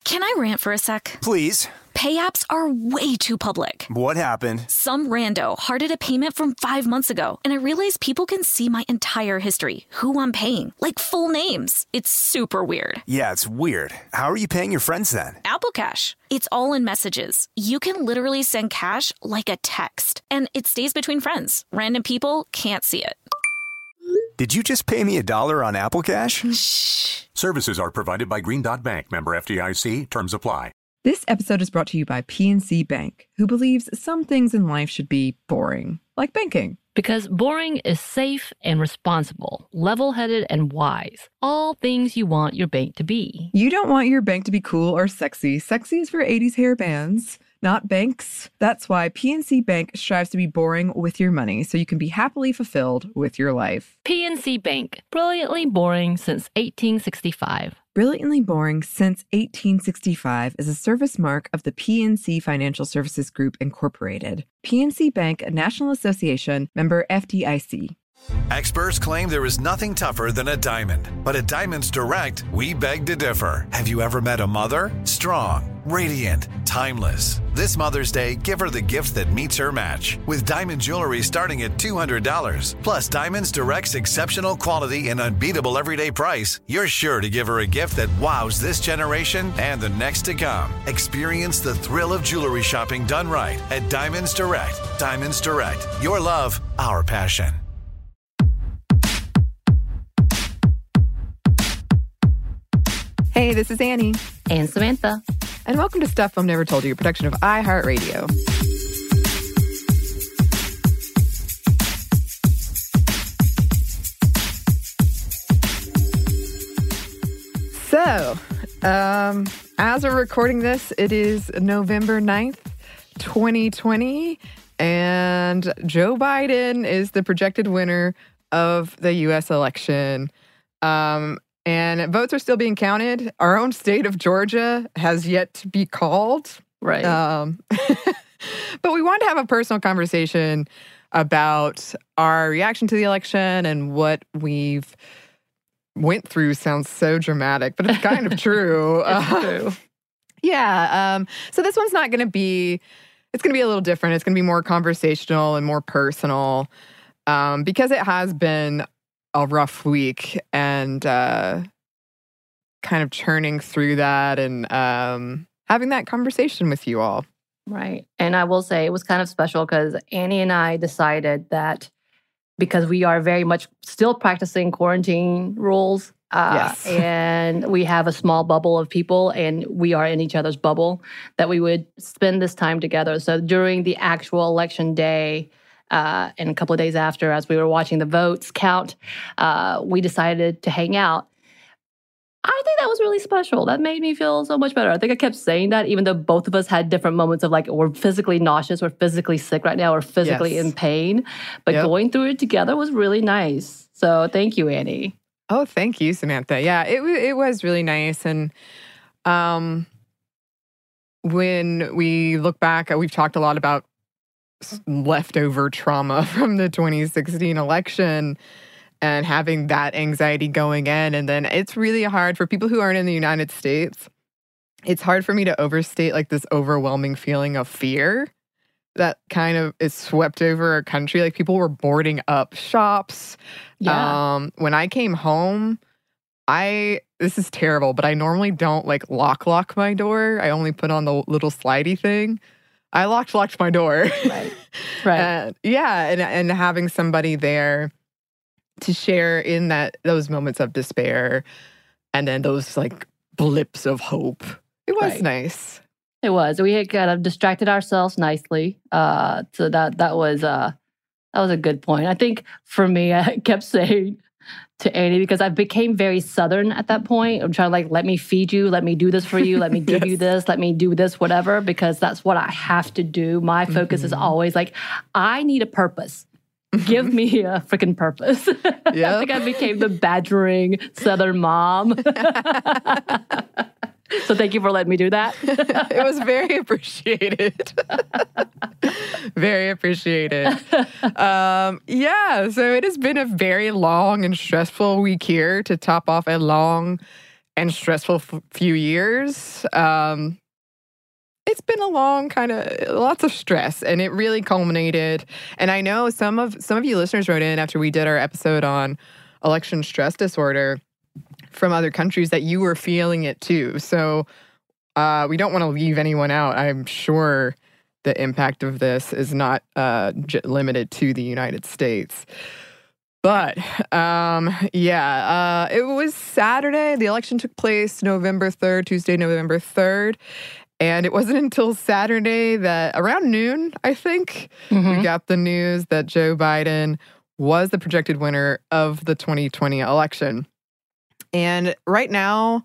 Can I rant for a sec? Please. Pay apps are way too public. What happened? Some rando hearted a payment from 5 months ago, and I realized people can see my entire history, who I'm paying, like full names. It's super weird. Yeah, it's weird. How are you paying your friends then? Apple Cash. It's all in messages. You can literally send cash like a text, and it stays between friends. Random people can't see it. Did you just pay me $1 on Apple Cash? Shh. Services are provided by Green Dot Bank. Member FDIC. Terms apply. This episode is brought to you by PNC Bank, who believes some things in life should be boring, like banking. Because boring is safe and responsible, level-headed and wise. All things you want your bank to be. You don't want your bank to be cool or sexy. Sexy is for 80s hair bands, not banks. That's why PNC Bank strives to be boring with your money so you can be happily fulfilled with your life. PNC Bank, brilliantly boring since 1865. Brilliantly Boring Since 1865 is a service mark of the PNC Financial Services Group, Incorporated. PNC Bank, a National Association, member FDIC. Experts claim there is nothing tougher than a diamond. But at Diamonds Direct, we beg to differ. Have you ever met a mother? Strong, radiant, timeless. This Mother's Day, give her the gift that meets her match. With diamond jewelry starting at $200. Plus Diamonds Direct's exceptional quality and unbeatable everyday price, you're sure to give her a gift that wows this generation and the next to come. Experience the thrill of jewelry shopping done right at Diamonds Direct. Diamonds Direct. Your love, our passion. Hey, this is Annie. And Samantha. And welcome to Stuff Mom Never Told You, a production of iHeartRadio. So, as we're recording this, it is November 9th, 2020, and Joe Biden is the projected winner of the U.S. election. And votes are still being counted. Our own state of Georgia has yet to be called. Right. But we wanted to have a personal conversation about our reaction to the election and what we've went through. Sounds so dramatic, but it's kind of true. It's true. Yeah. So this one's not going to be, it's going to be a little different. It's going to be more conversational and more personal because it has been a rough week and kind of churning through that and having that conversation with you all. Right. And I will say it was kind of special because Annie and I decided that because we are very much still practicing quarantine rules Yes. and we have a small bubble of people and we are in each other's bubble, that we would spend this time together. So during the actual election day, and a couple of days after, as we were watching the votes count, we decided to hang out. I think that was really special. That made me feel so much better. I think I kept saying that, even though both of us had different moments of like, we're physically nauseous, we're physically sick right now, we're physically in pain. But going through it together was really nice. So thank you, Annie. Oh, thank you, Samantha. Yeah, it was really nice. And when we look back, we've talked a lot about leftover trauma from the 2016 election and having that anxiety going in. And then it's really hard for people who aren't in the United States. It's hard for me to overstate like this overwhelming feeling of fear that kind of is swept over our country. Like people were boarding up shops. Yeah. When I came home, this is terrible, but I normally don't like lock my door. I only put on the little slidey thing. I locked my door. Right. And having somebody there to share in those moments of despair and then those like blips of hope. It was nice. It was. We had kind of distracted ourselves nicely. So that was a good point. I think for me, I kept saying to Annie, because I became very Southern at that point. I'm trying to like, let me feed you, let me do this for you, let me give you this, let me do this, whatever, because that's what I have to do. My focus is always like, I need a purpose. Give me a freaking purpose. I think I became the badgering Southern mom. So thank you for letting me do that. It was very appreciated. Very appreciated. So it has been a very long and stressful week here to top off a long and stressful few years. It's been a long lots of stress, and it really culminated. And I know some of you listeners wrote in after we did our episode on election stress disorder from other countries that you were feeling it too. So we don't want to leave anyone out. I'm sure the impact of this is not limited to the United States. But, it was Saturday. The election took place Tuesday, November 3rd. And it wasn't until Saturday that around noon, I think, we got the news that Joe Biden was the projected winner of the 2020 election. And right now,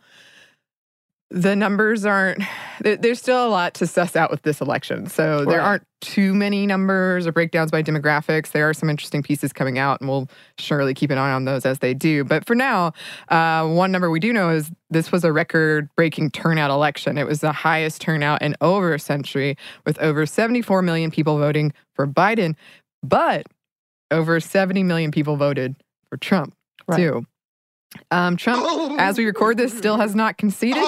the numbers there's still a lot to suss out with this election. So there aren't too many numbers or breakdowns by demographics. There are some interesting pieces coming out, and we'll surely keep an eye on those as they do. But for now, one number we do know is this was a record-breaking turnout election. It was the highest turnout in over a century, with over 74 million people voting for Biden. But over 70 million people voted for Trump, too. Trump, as we record this, still has not conceded.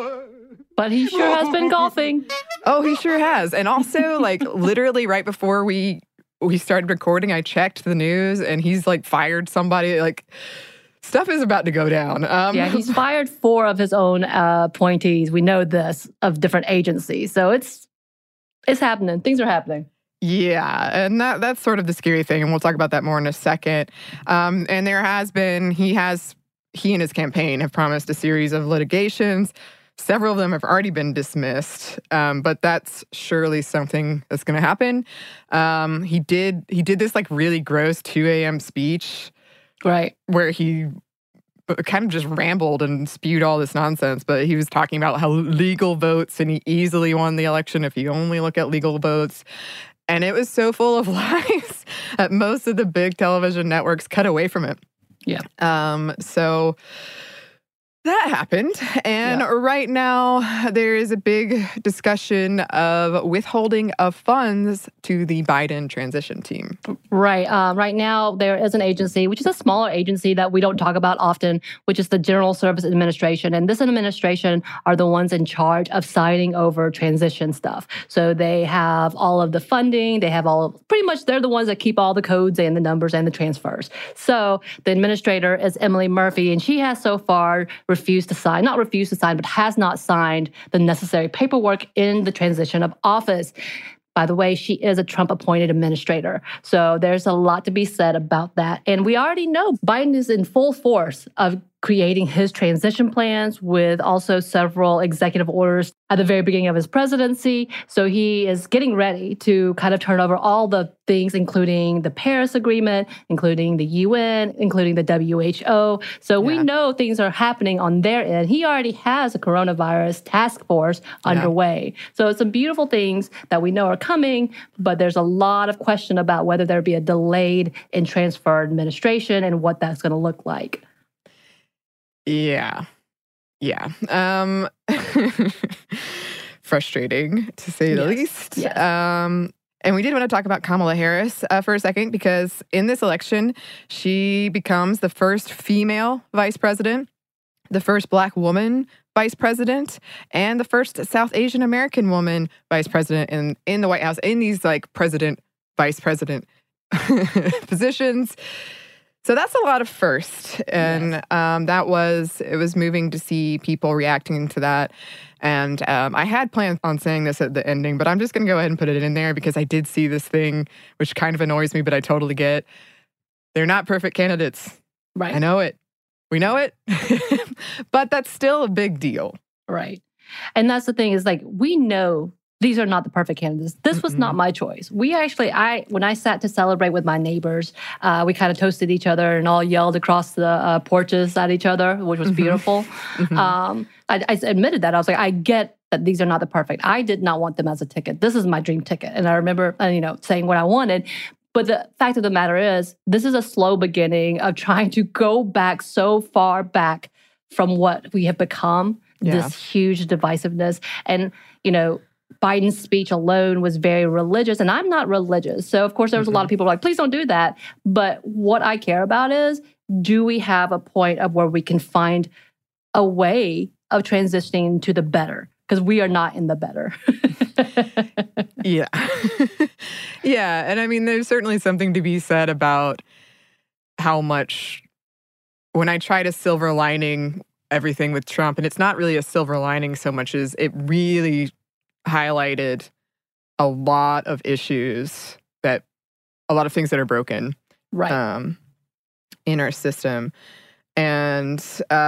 But he sure has been golfing. Oh, he sure has. And also, literally right before we started recording, I checked the news, and he's, fired somebody. Stuff is about to go down. Yeah, he's fired 4 of his own appointees. We know this, of different agencies. So it's happening. Things are happening. Yeah, and that's sort of the scary thing, and we'll talk about that more in a second. And there has been, he and his campaign have promised a series of litigations. Several of them have already been dismissed, but that's surely something that's going to happen. He did this really gross 2 a.m. speech, right, where he kind of just rambled and spewed all this nonsense. But he was talking about how legal votes, and he easily won the election if you only look at legal votes. And it was so full of lies that most of the big television networks cut away from it. Yeah. So that happened. And right now, there is a big discussion of withholding of funds to the Biden transition team. Right. Right now, there is an agency, which is a smaller agency that we don't talk about often, which is the General Services Administration. And this administration are the ones in charge of signing over transition stuff. So they have all of the funding. They have pretty much, they're the ones that keep all the codes and the numbers and the transfers. So the administrator is Emily Murphy, and she has so far not refused to sign, but has not signed the necessary paperwork in the transition of office. By the way, she is a Trump-appointed administrator. So there's a lot to be said about that. And we already know Biden is in full force of creating his transition plans, with also several executive orders at the very beginning of his presidency. So he is getting ready to kind of turn over all the things, including the Paris Agreement, including the UN, including the WHO. So we know things are happening on their end. He already has a coronavirus task force underway. So it's some beautiful things that we know are coming, but there's a lot of question about whether there'd be a delayed and transferred administration and what that's going to look like. Yeah. Frustrating, to say the least. Yes. And we did want to talk about Kamala Harris for a second, because in this election, she becomes the first female vice president, the first Black woman vice president, and the first South Asian American woman vice president in the White House, in these president, vice president positions. So that's a lot of first. And it was moving to see people reacting to that. And I had planned on saying this at the ending, but I'm just going to go ahead and put it in there, because I did see this thing, which kind of annoys me, but I totally get. They're not perfect candidates. Right. I know it. We know it. But that's still a big deal. Right. And that's the thing, is we know these are not the perfect candidates. This was not my choice. When I sat to celebrate with my neighbors, we kind of toasted each other and all yelled across the porches at each other, which was beautiful. I admitted that. I was like, I get that these are not the perfect. I did not want them as a ticket. This is my dream ticket. And I remember, saying what I wanted. But the fact of the matter is, this is a slow beginning of trying to go back so far back from what we have become, this huge divisiveness. And, Biden's speech alone was very religious, and I'm not religious. So, of course, there was a lot of people like, please don't do that. But what I care about is, do we have a point of where we can find a way of transitioning to the better, because we are not in the better. Yeah. Yeah. And I mean, there's certainly something to be said about how much, when I try to silver lining everything with Trump, and it's not really a silver lining so much as it really highlighted a lot of issues a lot of things that are broken Right. In our system. And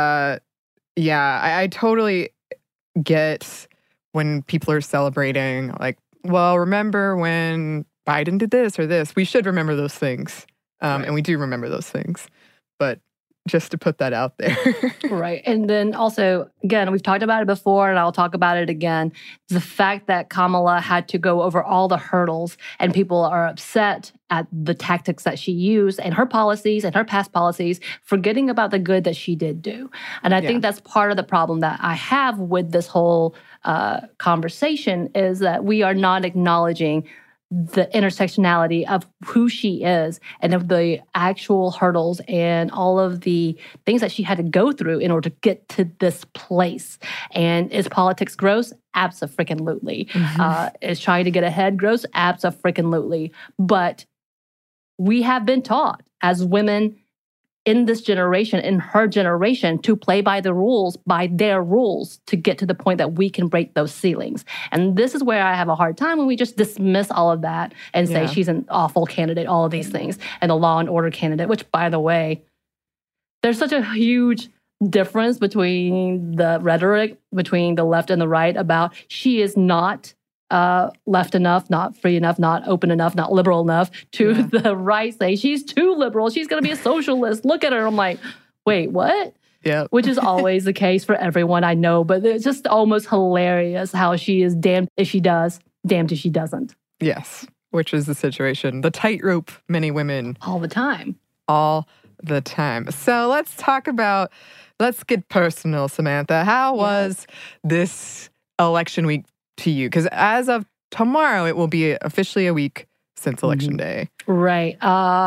I totally get when people are celebrating, like, well, remember when Biden did this or this. We should remember those things. And we do remember those things. But just to put that out there. Right. And then also, again, we've talked about it before, and I'll talk about it again. The fact that Kamala had to go over all the hurdles, and people are upset at the tactics that she used and her policies and her past policies, forgetting about the good that she did do. And I think that's part of the problem that I have with this whole conversation, is that we are not acknowledging the intersectionality of who she is and of the actual hurdles and all of the things that she had to go through in order to get to this place. And is politics gross? Abso-freaking-lutely. Is trying to get ahead gross? Abso-freaking-lutely. But we have been taught as women in this generation, in her generation, to play by the rules, by their rules, to get to the point that we can break those ceilings. And this is where I have a hard time when we just dismiss all of that and say she's an awful candidate, all of these things, and a law and order candidate, which, by the way, there's such a huge difference between the rhetoric between the left and the right about she is not left enough, not free enough, not open enough, not liberal enough, to the right say she's too liberal, she's going to be a socialist. Look at her. I'm like, wait, what? Yeah. Which is always the case for everyone, I know, but it's just almost hilarious how she is damned if she does, damned if she doesn't. Yes, which is the situation. The tightrope many women. All the time. All the time. So let's get personal, Samantha. How was this election week to you? Because as of tomorrow, it will be officially a week since Election Day. Right.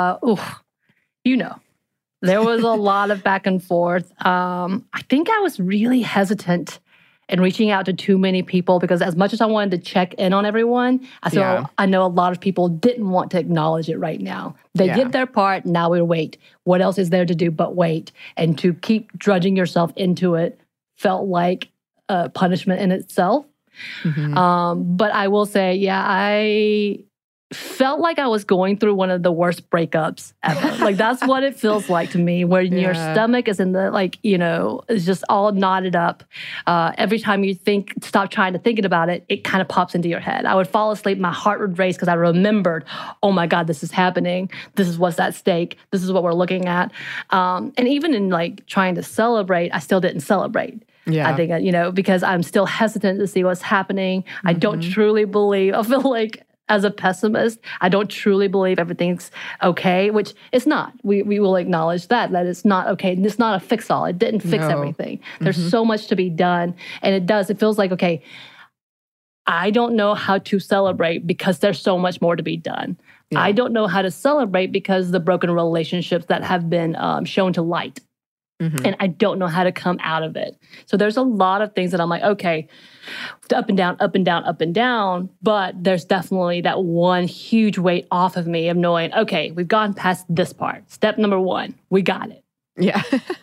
There was a lot of back and forth. I think I was really hesitant in reaching out to too many people because as much as I wanted to check in on everyone, I know a lot of people didn't want to acknowledge it right now. They did their part, now we wait. What else is there to do but wait? And to keep drudging yourself into it felt like a punishment in itself. But I will say, I felt like I was going through one of the worst breakups ever. Like, that's what it feels like to me, where your stomach is in the, it's just all knotted up. Every time you stop trying to think about it, it kind of pops into your head. I would fall asleep, my heart would race because I remembered, oh my God, this is happening. This is what's at stake. This is what we're looking at. And even in trying to celebrate, I still didn't celebrate. Yeah. I think, because I'm still hesitant to see what's happening. I don't truly believe, I feel like as a pessimist, I don't truly believe everything's okay, which it's not. We will acknowledge that it's not okay. It's not a fix-all. It didn't fix everything. There's so much to be done. And it feels like, okay, I don't know how to celebrate because there's so much more to be done. Yeah. I don't know how to celebrate because the broken relationships that have been shown to light. And I don't know how to come out of it. So there's a lot of things that I'm like, okay, up and down, up and down, up and down. But there's definitely that one huge weight off of me of knowing, okay, we've gone past this part. Step number 1, we got it. Yeah.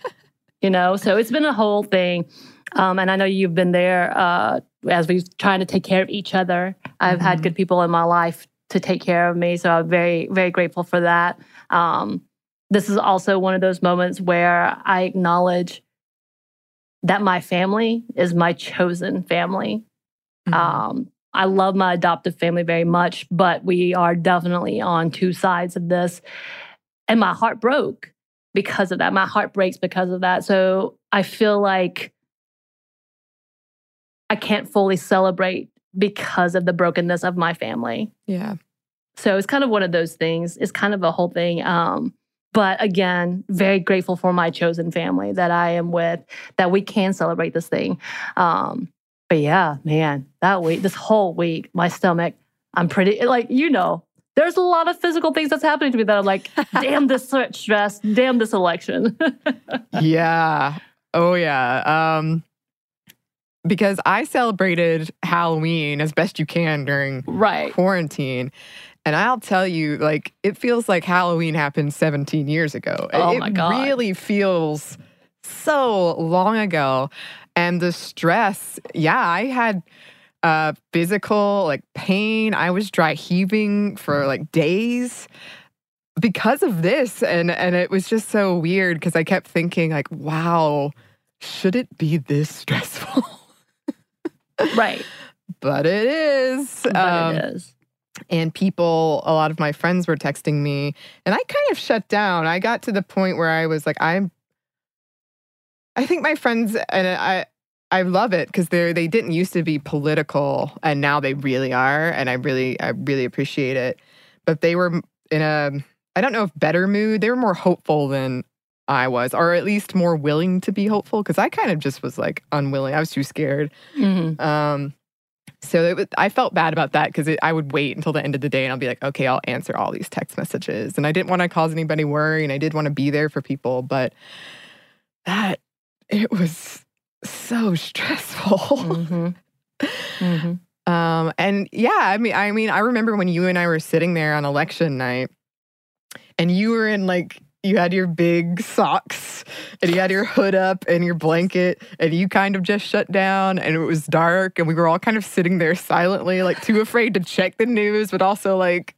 So it's been a whole thing. And I know you've been there as we're trying to take care of each other. I've had good people in my life to take care of me. So I'm very, very grateful for that. This is also one of those moments where I acknowledge that my family is my chosen family. I love my adoptive family very much, but we are definitely on two sides of this. And my heart broke because of that. My heart breaks because of that. So I feel like I can't fully celebrate because of the brokenness of my family. Yeah. So it's kind of one of those things. It's kind of a whole thing. But again, very grateful for my chosen family that I am with, that we can celebrate this thing. But yeah, man, that week, this whole week, my stomach, I'm pretty, there's a lot of physical things that's happening to me that I'm like, damn this stress, damn this election. Yeah. Oh, yeah. Because I celebrated Halloween as best you can during quarantine. And I'll tell you, like, it feels like Halloween happened 17 years ago. Oh, my God. It really feels so long ago. And the stress, I had physical, like, pain. I was dry heaving for, like, days because of this. And it was just so weird because I kept thinking, like, wow, should it be this stressful? Right. But it is. It is. And a lot of my friends were texting me, and I kind of shut down. I got to the point where I was like, I think my friends, and I love it because they didn't used to be political, and now they really are, and I really appreciate it. But they were in a, I don't know if better mood. They were more hopeful than I was, or at least more willing to be hopeful, because I kind of just was like unwilling. I was too scared. Mm-hmm. So I felt bad about that because I would wait until the end of the day and I'll be like, okay, I'll answer all these text messages. And I didn't want to cause anybody worry, and I did want to be there for people, but it was so stressful. Mm-hmm. Mm-hmm. And yeah, I mean, I remember when you and I were sitting there on election night, and you were in like, you had your big socks and you had your hood up and your blanket, and you kind of just shut down, and it was dark, and we were all kind of sitting there silently, like too afraid to check the news, but also like,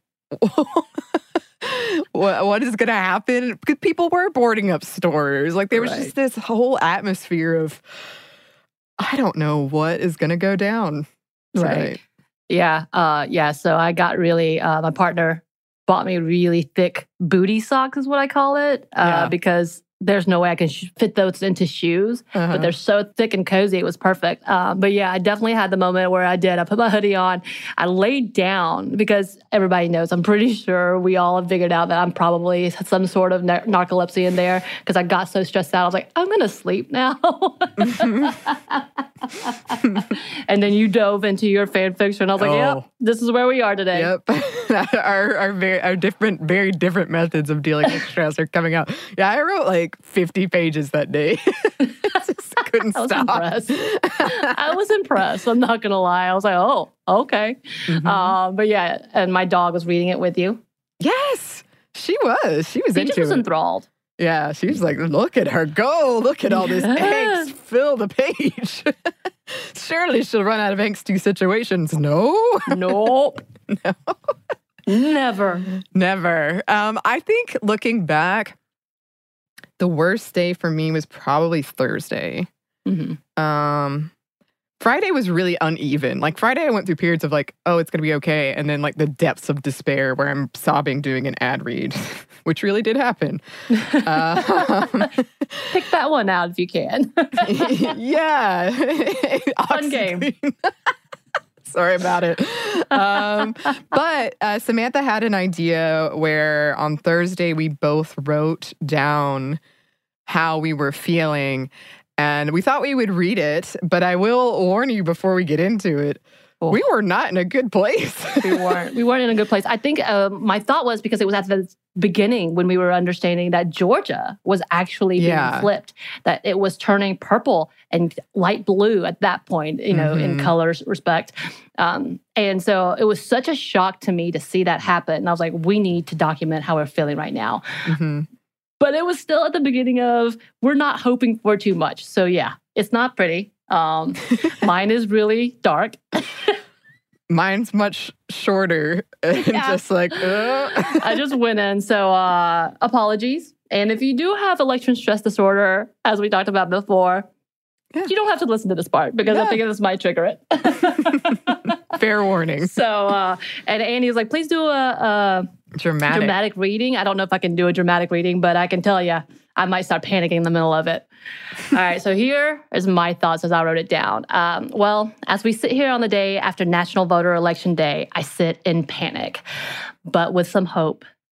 what is going to happen? Because people were boarding up stores. Like there was just this whole atmosphere of, I don't know what is going to go down tonight. Right. Yeah. So I got really, my partner bought me really thick booty socks is what I call it, because there's no way I can fit those into shoes, but they're so thick and cozy. It was perfect. But yeah, I definitely had the moment where I put my hoodie on. I laid down because everybody knows, I'm pretty sure we all have figured out that I'm probably some sort of narcolepsy in there because I got so stressed out. I was like, I'm going to sleep now. And then you dove into your fan fiction. I was like, yep, this is where we are today. Yep. our very different methods of dealing with stress are coming out. Yeah, I wrote like 50 pages that day. Just couldn't stop. I was impressed. I'm not going to lie. I was like, oh, okay. Mm-hmm. But yeah, and my dog was reading it with you. Yes, she was. She was into it. She was enthralled. Yeah, she was like, look at her go. Look at all this angst. Fill the page. Surely she'll run out of angsty situations. No. Nope. No. Never. I think looking back, the worst day for me was probably Thursday. Mm-hmm. Friday was really uneven. Like Friday, I went through periods of like, oh, it's going to be okay. And then like the depths of despair where I'm sobbing doing an ad read, which really did happen. Pick that one out if you can. Yeah. Fun game. Sorry about it. But Samantha had an idea where on Thursday we both wrote down how we were feeling. And we thought we would read it, but I will warn you before we get into it, we were not in a good place. We weren't in a good place. I think my thought was because it was at the beginning when we were understanding that Georgia was actually being flipped, that it was turning purple and light blue at that point, you know, in colors respect. And so it was such a shock to me to see that happen. And I was like, we need to document how we're feeling right now. Mm-hmm. But it was still at the beginning of, we're not hoping for too much. So yeah, it's not pretty. Mine is really dark. Mine's much shorter. Just like, I just went in. So apologies. And if you do have election stress disorder, as we talked about before, you don't have to listen to this part because I think this might trigger it. Fair warning. So, and Annie's like, please do a dramatic reading. I don't know if I can do a dramatic reading, but I can tell you, I might start panicking in the middle of it. All right, so here is my thoughts as I wrote it down. Well, as we sit here on the day after National Voter Election Day, I sit in panic, but with some hope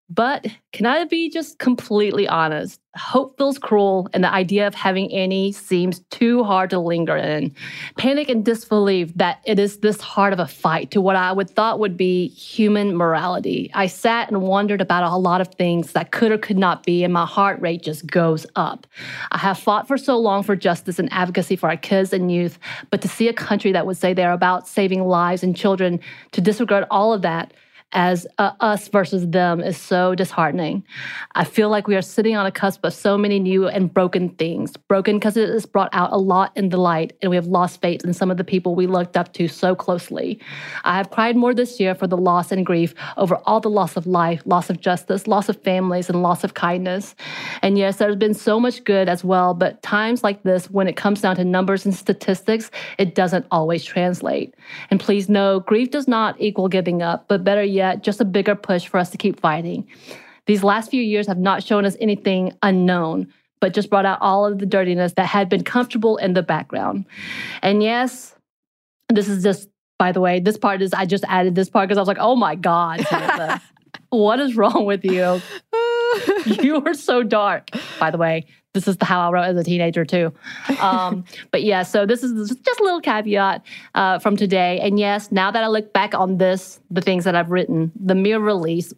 But can I be just completely honest? Hope feels cruel, and the idea of having any seems too hard to linger in. Panic and disbelief that it is this hard of a fight to what I would thought would be human morality. I sat and wondered about a lot of things that could or could not be, and my heart rate just goes up. I have fought for so long for justice and advocacy for our kids and youth, but to see a country that would say they're about saving lives and children to disregard all of that as us versus them is so disheartening. I feel like we are sitting on a cusp of so many new and broken things. Broken because it has brought out a lot in the light, and we have lost faith in some of the people we looked up to so closely. I have cried more this year for the loss and grief over all the loss of life, loss of justice, loss of families, and loss of kindness. And yes, there's been so much good as well, but times like this, when it comes down to numbers and statistics, it doesn't always translate. And please know, grief does not equal giving up, but better yet, just a bigger push for us to keep fighting. These last few years have not shown us anything unknown, but just brought out all of the dirtiness that had been comfortable in the background. And yes, this is just, by the way, this part is, I just added this part because I was like, oh my God, Samantha, what is wrong with you? You are so dark. By the way, this is how I wrote as a teenager too. But yeah, so this is just a little caveat from today. And yes, now that I look back on this, the things that I've written, the mere relief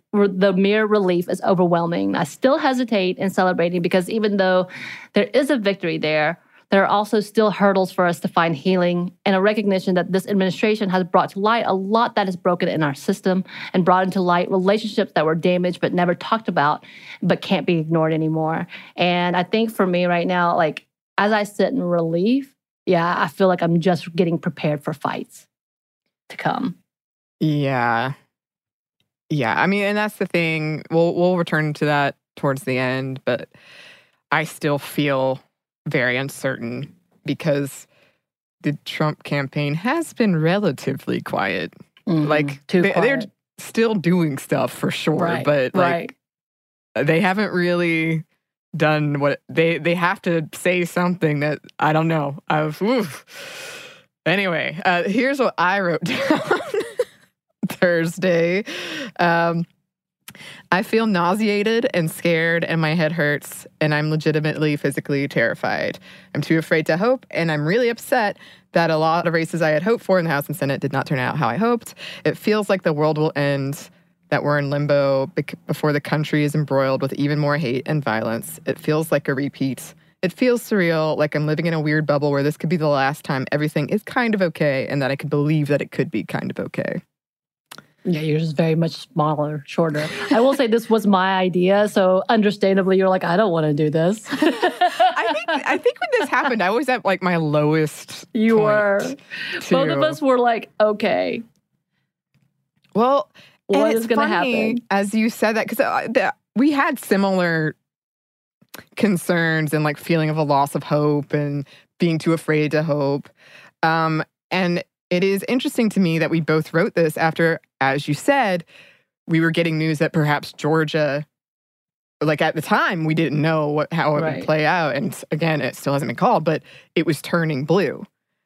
is overwhelming. I still hesitate in celebrating because even though there is a victory there are also still hurdles for us to find healing and a recognition that this administration has brought to light a lot that is broken in our system and brought into light relationships that were damaged but never talked about but can't be ignored anymore. And I think for me right now, like as I sit in relief, I feel like I'm just getting prepared for fights to come. Yeah. I mean, and that's the thing. We'll return to that towards the end, but I still feel very uncertain because the Trump campaign has been relatively quiet. Like they're still doing stuff for sure, but like they haven't really done what they have to say something that I don't know. Anyway, here's what I wrote down Thursday. I feel nauseated and scared, and my head hurts, and I'm legitimately physically terrified. I'm too afraid to hope, and I'm really upset that a lot of races I had hoped for in the House and Senate did not turn out how I hoped. It feels like the world will end, that we're in limbo before the country is embroiled with even more hate and violence. It feels like a repeat. It feels surreal, like I'm living in a weird bubble where this could be the last time everything is kind of okay, and that I could believe that it could be kind of okay. Yeah, you're just very much smaller, shorter. I will say this was my idea, so understandably, you're like, I don't want to do this. I think when this happened, I was at like my lowest. You point were. too. Both of us were like, okay. Well, what is going to happen? As you said that, because we had similar concerns and like feeling of a loss of hope and being too afraid to hope. And it is interesting to me that we both wrote this after, as you said, we were getting news that perhaps Georgia, like at the time, we didn't know how it would play out. And again, it still hasn't been called, but it was turning blue.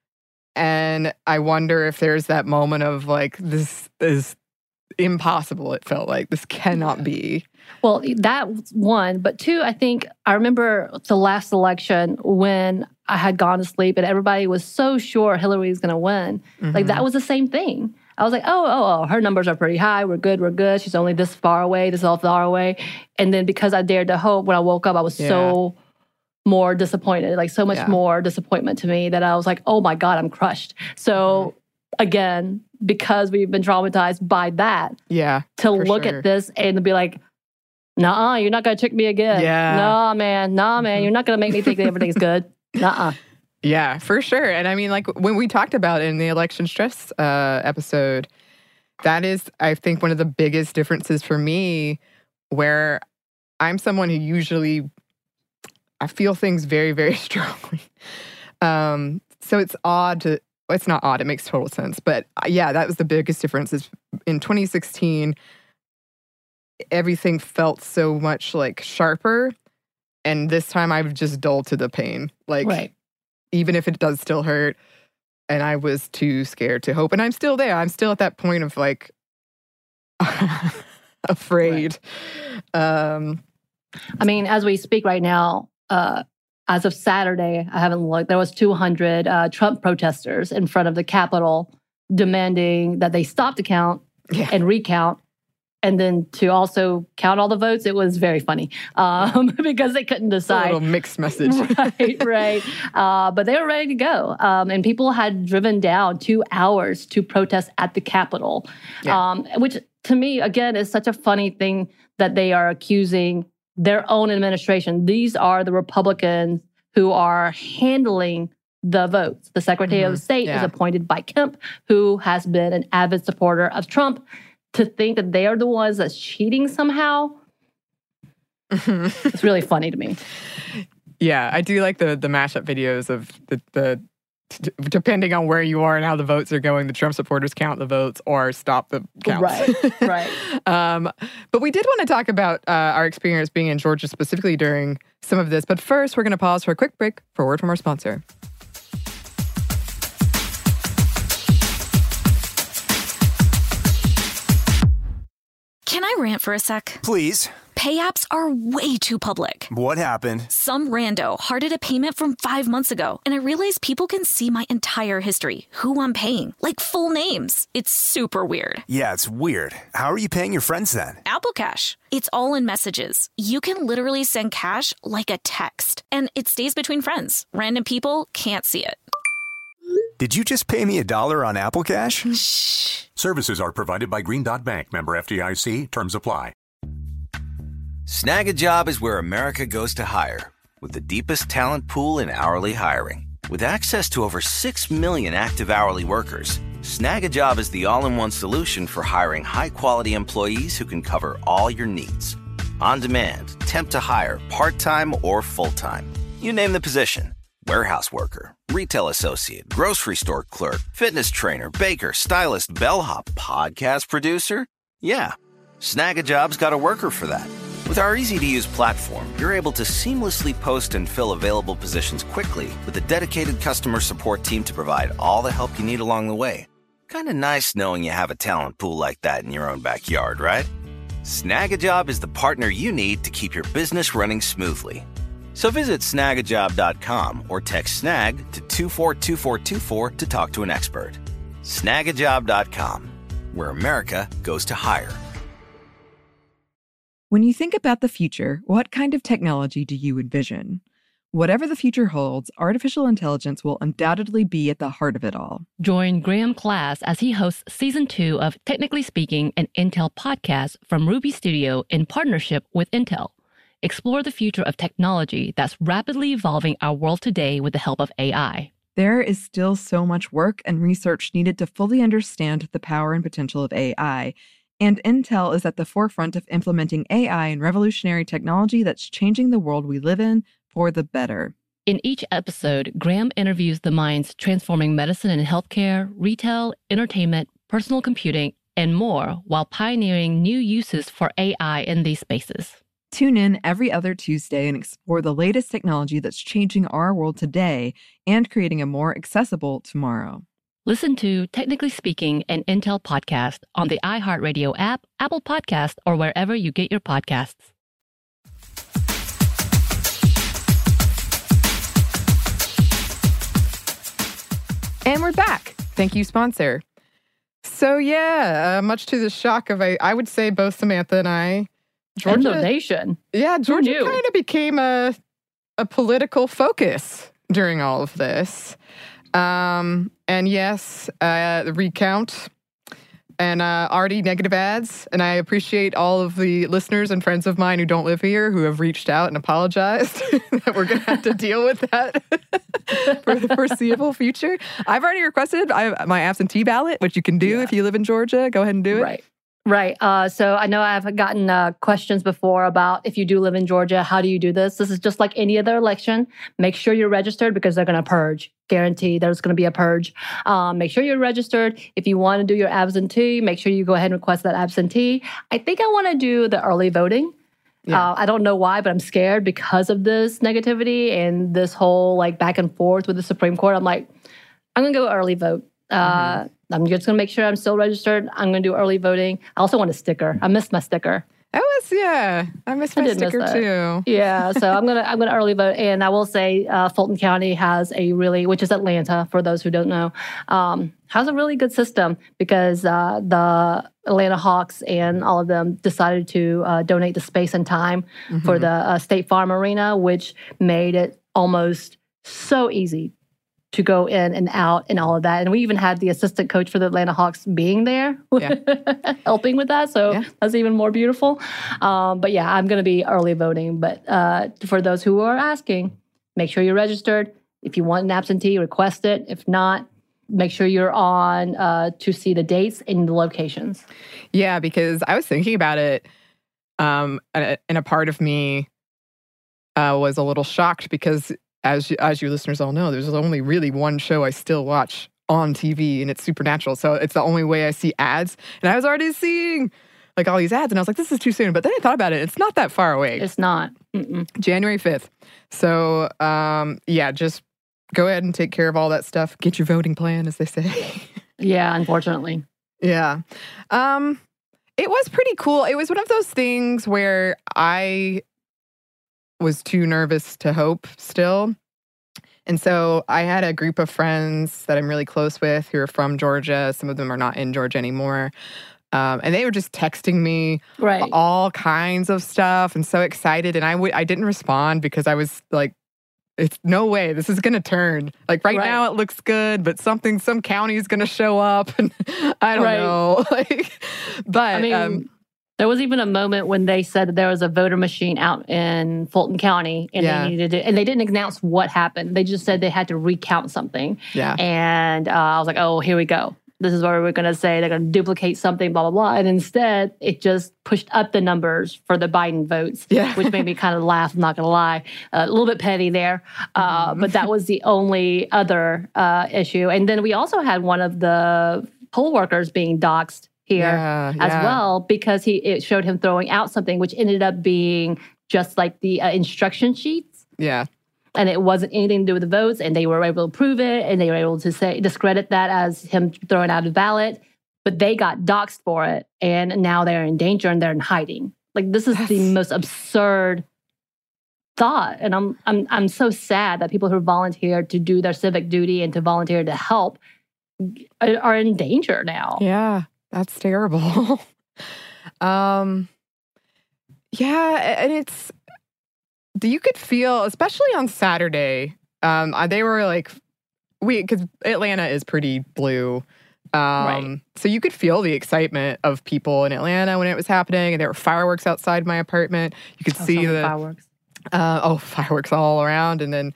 And I wonder if there's that moment of like, this is impossible. It felt like this cannot be. Well, that was one. But two, I think I remember the last election when I had gone to sleep and everybody was so sure Hillary was going to win. Mm-hmm. Like that was the same thing. I was like, oh, her numbers are pretty high. We're good. She's only this far away, this far away. And then because I dared to hope, when I woke up, I was so more disappointed, like so much more disappointment to me that I was like, oh my God, I'm crushed. So again, because we've been traumatized by that, to look at this and to be like, nah, you're not going to trick me again. Yeah. Nah, man, you're not going to make me think that everything's good. Nuh-uh. Yeah, for sure. And I mean, like when we talked about it in the election stress episode, that is, I think, one of the biggest differences for me, where I'm someone who usually, I feel things very, very strongly. So it's it's not odd, it makes total sense. But yeah, that was the biggest difference is in 2016, everything felt so much like sharper. And this time I've just dulled to the pain. Like, even if it does still hurt, and I was too scared to hope. And I'm still there. I'm still at that point of like, afraid. I mean, as we speak right now, as of Saturday, I haven't looked, there was 200 Trump protesters in front of the Capitol demanding that they stop the count and recount, and then to also count all the votes. It was very funny because they couldn't decide. A little mixed message. Right. But they were ready to go. And people had driven down 2 hours to protest at the Capitol, which to me, again, is such a funny thing that they are accusing their own administration. These are the Republicans who are handling the votes. The Secretary of State is appointed by Kemp, who has been an avid supporter of Trump. To think that they are the ones that's cheating somehow, it's really funny to me. Yeah, I do like the mashup videos of the depending on where you are and how the votes are going, the Trump supporters count the votes or stop the counts. Right. But we did want to talk about our experience being in Georgia specifically during some of this. But first, we're going to pause for a quick break for a word from our sponsor. Can I rant for a sec? Please. Pay apps are way too public. What happened? Some rando hearted a payment from 5 months ago, and I realized people can see my entire history, who I'm paying, like full names. It's super weird. Yeah, it's weird. How are you paying your friends then? Apple Cash. It's all in messages. You can literally send cash like a text, and it stays between friends. Random people can't see it. Did you just pay me $1 on Apple Cash? Shh. Services are provided by Green Dot Bank. Member FDIC. Terms apply. Snag a Job is where America goes to hire, with the deepest talent pool in hourly hiring. With access to over 6 million active hourly workers, Snag a Job is the all-in-one solution for hiring high-quality employees who can cover all your needs. On demand, temp to hire, part-time or full-time. You name the position. Warehouse worker, retail associate, grocery store clerk, fitness trainer, baker, stylist, bellhop, podcast producer. Yeah, Snag a Job's got a worker for that. With our easy-to-use platform, you're able to seamlessly post and fill available positions quickly with a dedicated customer support team to provide all the help you need along the way. Kind of nice knowing you have a talent pool like that in your own backyard, right? Snag a Job is the partner you need to keep your business running smoothly. So visit snagajob.com or text snag to 242424 to talk to an expert. Snagajob.com, where America goes to hire. When you think about the future, what kind of technology do you envision? Whatever the future holds, artificial intelligence will undoubtedly be at the heart of it all. Join Graham Class as he hosts Season 2 of Technically Speaking, an Intel podcast from Ruby Studio in partnership with Intel. Explore the future of technology that's rapidly evolving our world today with the help of AI. There is still so much work and research needed to fully understand the power and potential of AI, and Intel is at the forefront of implementing AI and revolutionary technology that's changing the world we live in for the better. In each episode, Graham interviews the minds transforming medicine and healthcare, retail, entertainment, personal computing, and more while pioneering new uses for AI in these spaces. Tune in every other Tuesday and explore the latest technology that's changing our world today and creating a more accessible tomorrow. Listen to Technically Speaking, an Intel podcast on the iHeartRadio app, Apple Podcasts, or wherever you get your podcasts. And we're back. Thank you, sponsor. So much to the shock of, I would say both Samantha and I, Georgia, and the nation. Yeah, Georgia kind of became a political focus during all of this. And yes, the recount and already negative ads. And I appreciate all of the listeners and friends of mine who don't live here who have reached out and apologized that we're going to have to deal with that for the foreseeable future. I've already requested my absentee ballot, which you can do if you live in Georgia. Go ahead and do it. Right. So I know I've gotten questions before about if you do live in Georgia, how do you do this? This is just like any other election. Make sure you're registered because they're going to purge. Guarantee there's going to be a purge. Make sure you're registered. If you want to do your absentee, make sure you go ahead and request that absentee. I think I want to do the early voting. Yeah. I don't know why, but I'm scared because of this negativity and this whole like back and forth with the Supreme Court. I'm like, I'm going to go early vote. I'm just going to make sure I'm still registered. I'm going to do early voting. I also want a sticker. I missed my sticker. I missed my sticker too. Yeah, so I'm gonna early vote, and I will say Fulton County has which is Atlanta for those who don't know, has a really good system because the Atlanta Hawks and all of them decided to donate the space and time for the State Farm Arena, which made it almost so easy to go in and out and all of that. And we even had the assistant coach for the Atlanta Hawks being there, helping with that. So that's even more beautiful. But yeah, I'm going to be early voting. But for those who are asking, make sure you're registered. If you want an absentee, request it. If not, make sure you're on to see the dates and the locations. Yeah, because I was thinking about it, and a part of me was a little shocked because as you listeners all know, there's only really one show I still watch on TV, and it's Supernatural. So it's the only way I see ads. And I was already seeing like all these ads, and I was like, this is too soon. But then I thought about it. It's not that far away. It's not. January 5th. So, just go ahead and take care of all that stuff. Get your voting plan, as they say. Yeah, unfortunately. Yeah. It was pretty cool. It was one of those things where I was too nervous to hope still. And so I had a group of friends that I'm really close with who are from Georgia. Some of them are not in Georgia anymore. And they were just texting me all kinds of stuff and so excited. And I didn't respond because I was like, it's no way this is going to turn. Like right now it looks good, but some county is going to show up. And I don't know. But I mean, there was even a moment when they said that there was a voter machine out in Fulton County and they needed to, and they didn't announce what happened. They just said they had to recount something. Yeah. And I was like, oh, here we go. This is what we're going to say. They're going to duplicate something, blah, blah, blah. And instead, it just pushed up the numbers for the Biden votes, which made me kind of laugh, I'm not going to lie. A little bit petty there. But that was the only other issue. And then we also had one of the poll workers being doxxed here as well because it showed him throwing out something which ended up being just like the instruction sheets. Yeah. And it wasn't anything to do with the votes, and they were able to prove it, and they were able to discredit that as him throwing out a ballot. But they got doxxed for it, and now they're in danger and they're in hiding. Like this is the most absurd thought, and I'm so sad that people who volunteered to do their civic duty and to volunteer to help are in danger now. Yeah. That's terrible. And it's, you could feel, especially on Saturday, they were like, because Atlanta is pretty blue. So you could feel the excitement of people in Atlanta when it was happening, and there were fireworks outside my apartment. You could see the fireworks. Fireworks all around. And then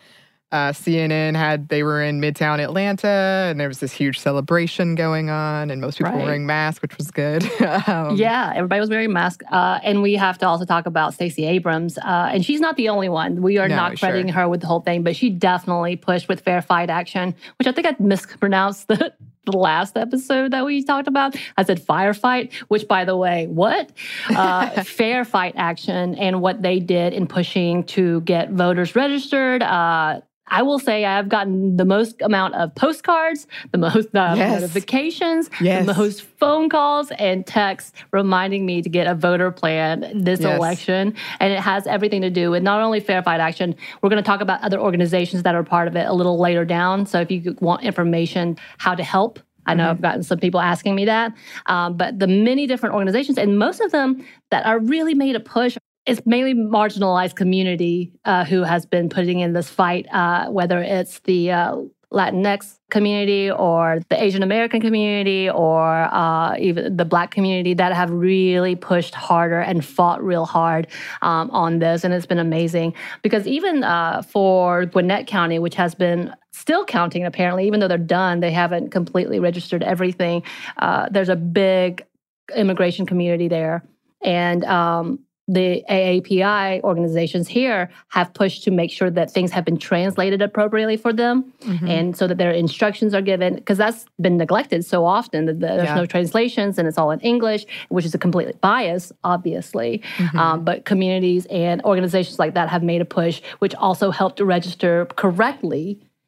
CNN they were in Midtown Atlanta, and there was this huge celebration going on, and most people were wearing masks, which was good. Everybody was wearing masks. And we have to also talk about Stacey Abrams. And she's not the only one. We are not crediting her with the whole thing, but she definitely pushed with Fair Fight Action, which I think I mispronounced the last episode that we talked about. I said firefight, which, by the way, what? Fair Fight Action and what they did in pushing to get voters registered. I will say I have gotten the most amount of postcards, the most notifications, the most phone calls and texts reminding me to get a voter plan this election. And it has everything to do with not only Fair Fight Action, we're going to talk about other organizations that are part of it a little later down. So if you want information how to help, I know I've gotten some people asking me that. But the many different organizations, and most of them that are really made a push, it's mainly marginalized community who has been putting in this fight, whether it's the Latinx community or the Asian American community or even the Black community that have really pushed harder and fought real hard on this. And it's been amazing because even for Gwinnett County, which has been still counting apparently, even though they're done, they haven't completely registered everything. There's a big immigration community there. And the AAPI organizations here have pushed to make sure that things have been translated appropriately for them and so that their instructions are given, because that's been neglected so often that there's no translations and it's all in English, which is a complete bias, obviously. But communities and organizations like that have made a push, which also helped to register correctly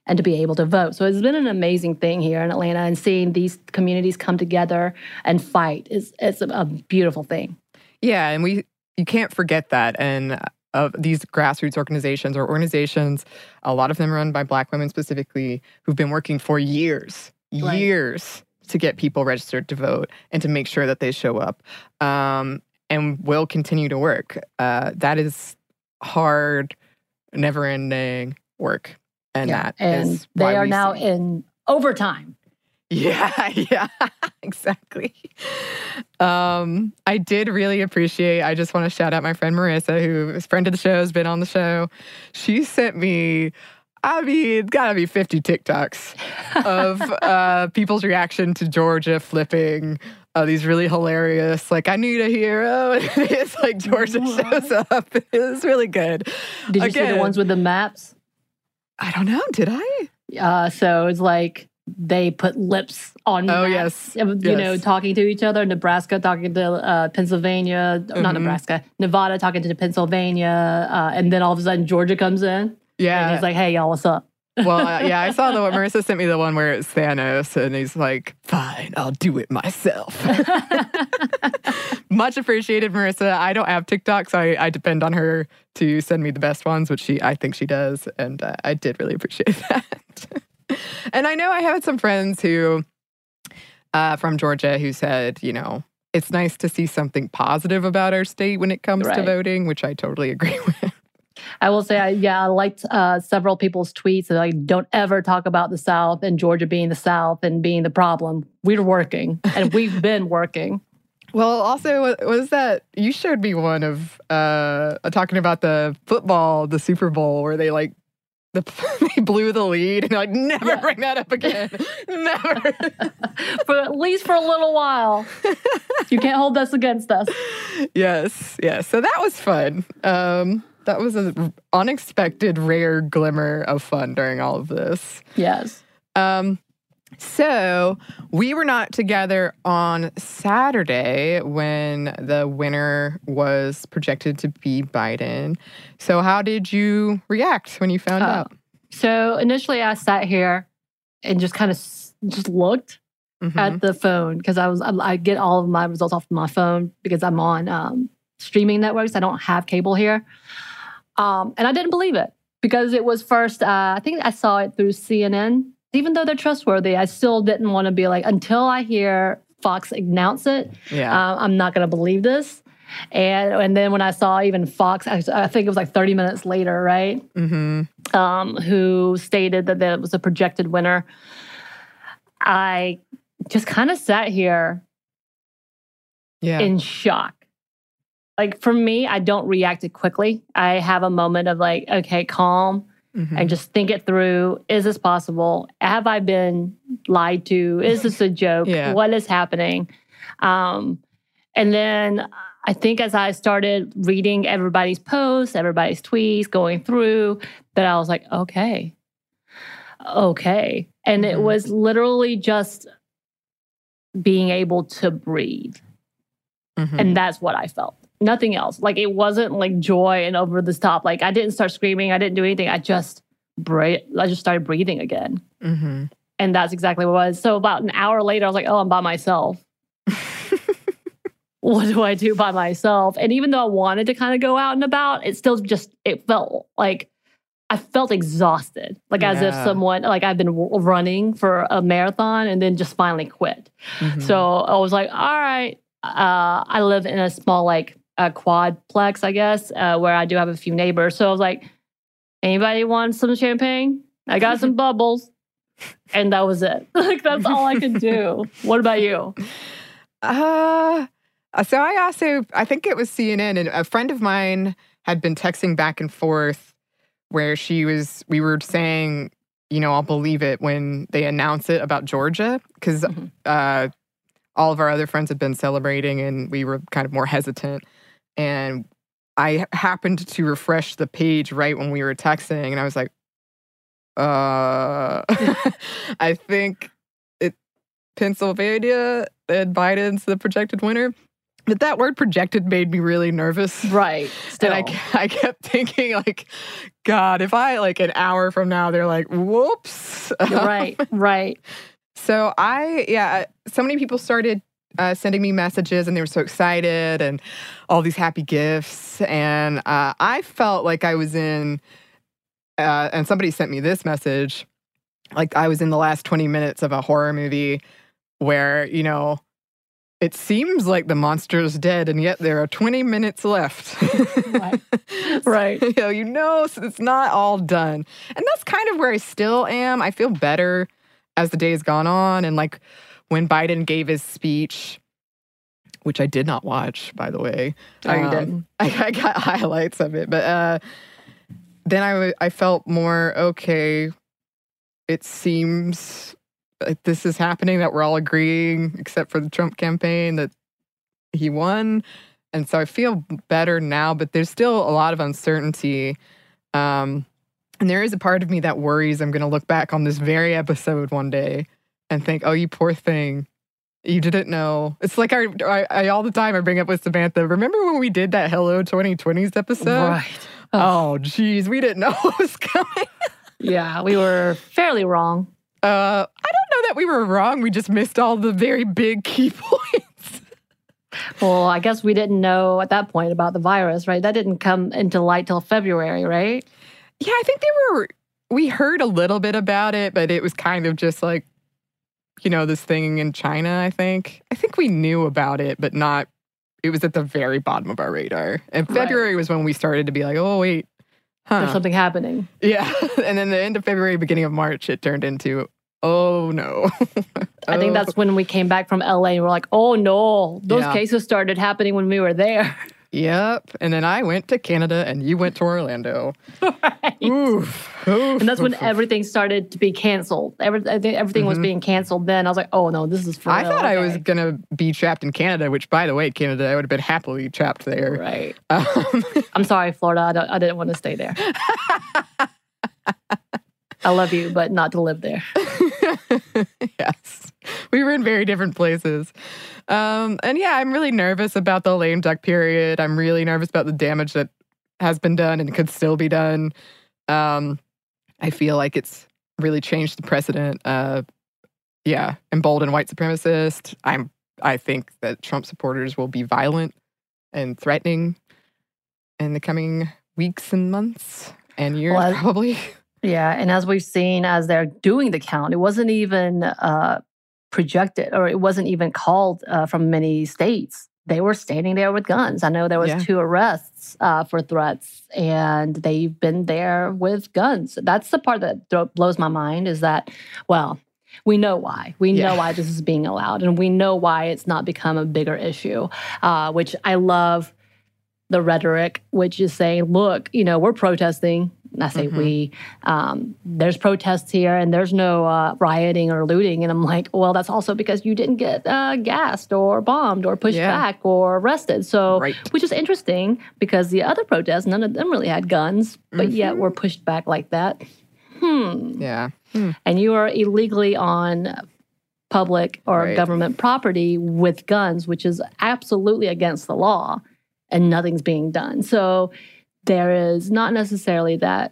and to be able to vote. So it's been an amazing thing here in Atlanta, and seeing these communities come together and fight it's a beautiful thing. Yeah, and you can't forget that. And these grassroots organizations, a lot of them run by Black women specifically, who've been working for years to get people registered to vote and to make sure that they show up, and will continue to work. That is hard, never-ending work, and they are now in overtime. Yeah, exactly. I did really appreciate, I just want to shout out my friend Marissa, who is a friend of the show, has been on the show. She sent me, gotta be 50 TikToks of people's reaction to Georgia flipping. These really hilarious, like, I need a hero. And it's like Georgia shows up. It was really good. Did you see the ones with the maps? I don't know. Did I? So it's like, they put lips on maps, talking to each other. Nebraska talking to Pennsylvania, not Nebraska, Nevada talking to Pennsylvania, and then all of a sudden Georgia comes in. Yeah. And he's like, hey, y'all, what's up? Well, I saw the one. Marissa sent me the one where it's Thanos, and he's like, fine, I'll do it myself. Much appreciated, Marissa. I don't have TikTok, so I depend on her to send me the best ones, which I think she does, and I did really appreciate that. And I know I had some friends who, from Georgia, who said, it's nice to see something positive about our state when it comes to voting, which I totally agree with. I will say, I liked several people's tweets that like, don't ever talk about the South and Georgia being the South and being the problem. We're working, and we've been working. Well, also, what was that? You showed me one of talking about the Super Bowl, where they they blew the lead, and like, never bring that up again. Never. For at least for a little while. You can't hold this against us. Yes. So that was fun. That was an unexpected, rare glimmer of fun during all of this. Yes. So we were not together on Saturday when the winner was projected to be Biden. So how did you react when you found out? So initially I sat here and just kind of just looked at the phone, because I get all of my results off my phone because I'm on streaming networks. I don't have cable here. And I didn't believe it, because it was first, I think I saw it through CNN. Even though they're trustworthy, I still didn't want to be like, until I hear Fox announce it, I'm not going to believe this. And then when I saw even Fox, I think it was like 30 minutes later, right? Who stated that it was a projected winner. I just kind of sat here in shock. Like, for me, I don't react quickly. I have a moment of like, okay, calm. And just think it through. Is this possible? Have I been lied to? Is this a joke? What is happening? And then I think as I started reading everybody's posts, everybody's tweets, going through, that I was like, okay. And it was literally just being able to breathe. And that's what I felt. Nothing else. Like, it wasn't like joy and over the top. Like, I didn't start screaming. I didn't do anything. I just started breathing again. And that's exactly what it was. So about an hour later, I was like, oh, I'm by myself. What do I do by myself? And even though I wanted to kind of go out and about, it felt like I felt exhausted. Like, as if someone, like, I've been running for a marathon and then just finally quit. So I was like, all right. I live in a small, like, a quadplex, I guess, where I do have a few neighbors. So I was like, anybody want some champagne? I got some bubbles. And that was it. Like, that's all I could do. What about you? So I think it was CNN, and a friend of mine had been texting back and forth where we were saying, I'll believe it when they announce it about Georgia, because all of our other friends had been celebrating and we were kind of more hesitant. And I happened to refresh the page right when we were texting, and I was like, I think Pennsylvania and Biden's the projected winner. But that word projected made me really nervous. Right. Still. And I kept thinking, like, God, if I, like, an hour from now, they're like, whoops. Right. So so many people started sending me messages, and they were so excited, and all these happy gifts. And I felt like I was in, and somebody sent me this message, like I was in the last 20 minutes of a horror movie where, you know, it seems like the monster is dead, and yet there are 20 minutes left. Right. So it's not all done. And that's kind of where I still am. I feel better as the days gone on. And like when Biden gave his speech, which I did not watch, by the way. Oh, you didn't? I got highlights of it. But then I felt more, okay, it seems like this is happening, that we're all agreeing, except for the Trump campaign, that he won. And so I feel better now, but there's still a lot of uncertainty. And there is a part of me that worries I'm going to look back on this very episode one day and think, oh, you poor thing. You didn't know. It's like I all the time I bring up with Samantha, remember when we did that Hello 2020s episode? Right. Oh, geez, we didn't know what was coming. Yeah, we were fairly wrong. I don't know that we were wrong. We just missed all the very big key points. Well, I guess we didn't know at that point about the virus, right? That didn't come into light till February, right? Yeah, I think we heard a little bit about it, but it was kind of just like, you know, this thing in China, I think. I think we knew about it, but it was at the very bottom of our radar. And February was when we started to be like, oh, wait. There's something happening. Yeah. And then the end of February, beginning of March, it turned into, oh, no. I think that's when we came back from LA and we're like, oh, no. Those cases started happening when we were there. Yep. And then I went to Canada and you went to Orlando. Right. Oof. And that's when everything started to be canceled. Everything was being canceled then. I was like, oh, no, this is for real. I thought I was going to be trapped in Canada, which, by the way, Canada, I would have been happily trapped there. Right. I'm sorry, Florida. I didn't want to stay there. I love you, but not to live there. Yes. We were in very different places. And yeah, I'm really nervous about the lame duck period. I'm really nervous about the damage that has been done and could still be done. I feel like it's really changed the precedent. Emboldened white supremacists. I think that Trump supporters will be violent and threatening in the coming weeks and months and years, probably. Yeah, and as we've seen, as they're doing the count, it wasn't even projected, or it wasn't even called from many states. They were standing there with guns. I know there was 2 arrests for threats, and they've been there with guns. That's the part that blows my mind, is that, well, we know why. We know why this is being allowed, and we know why it's not become a bigger issue, which I love the rhetoric, which is saying, look, you know, we're protesting. And I say we. There's protests here, and there's no rioting or looting. And I'm like, well, that's also because you didn't get gassed or bombed or pushed back or arrested. So, which is interesting, because the other protests, none of them really had guns, but yet were pushed back like that. Yeah. And you are illegally on public or government property with guns, which is absolutely against the law, and nothing's being done. So there is not necessarily that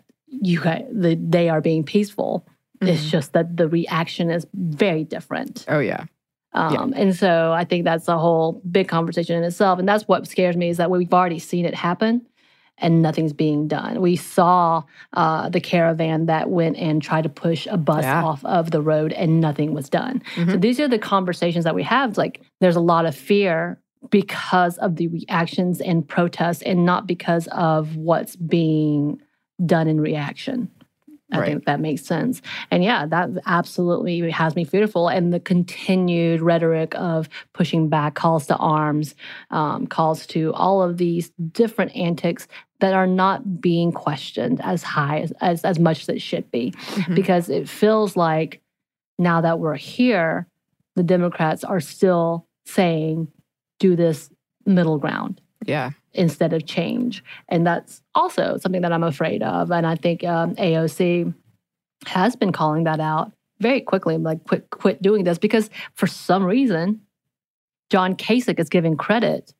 they are being peaceful. It's just that the reaction is very different. Oh, yeah. And so I think that's a whole big conversation in itself. And that's what scares me, is that we've already seen it happen and nothing's being done. We saw the caravan that went and tried to push a bus off of the road, and nothing was done. So these are the conversations that we have. It's like there's a lot of fear because of the reactions and protests, and not because of what's being done in reaction. I think that makes sense. And yeah, that absolutely has me fearful. And the continued rhetoric of pushing back, calls to arms, calls to all of these different antics that are not being questioned as high as much as it should be. Because it feels like now that we're here, the Democrats are still saying, do this middle ground. Yeah. Instead of change. And that's also something that I'm afraid of. And I think AOC has been calling that out very quickly, like, quit doing this, because for some reason, John Kasich is giving credit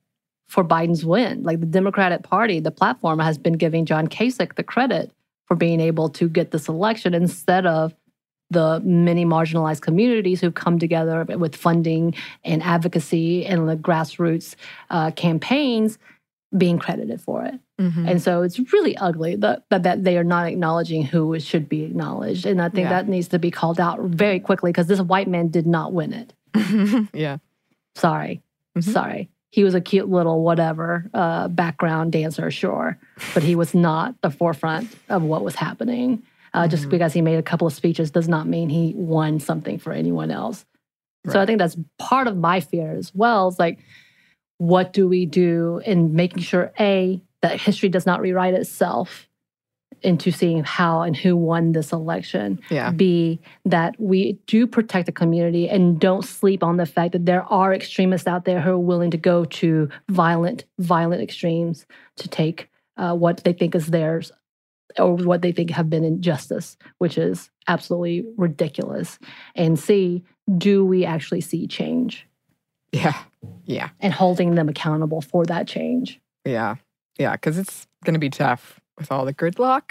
for Biden's win. Like the Democratic Party, the platform has been giving John Kasich the credit for being able to get this election instead of the many marginalized communities who come together with funding and advocacy and the grassroots campaigns being credited for it. Mm-hmm. And so it's really ugly that they are not acknowledging who should be acknowledged. And I think that needs to be called out very quickly because this white man did not win it. Yeah. Sorry. He was a cute little whatever background dancer, sure. But he was not the forefront of what was happening. Just because he made a couple of speeches does not mean he won something for anyone else. Right. So I think that's part of my fear as well. It's like, what do we do in making sure, A, that history does not rewrite itself into seeing how and who won this election. Yeah. B, that we do protect the community and don't sleep on the fact that there are extremists out there who are willing to go to violent extremes to take what they think is theirs or what they think have been injustice, which is absolutely ridiculous. And C, do we actually see change? Yeah. And holding them accountable for that change. Yeah, because it's going to be tough with all the gridlock.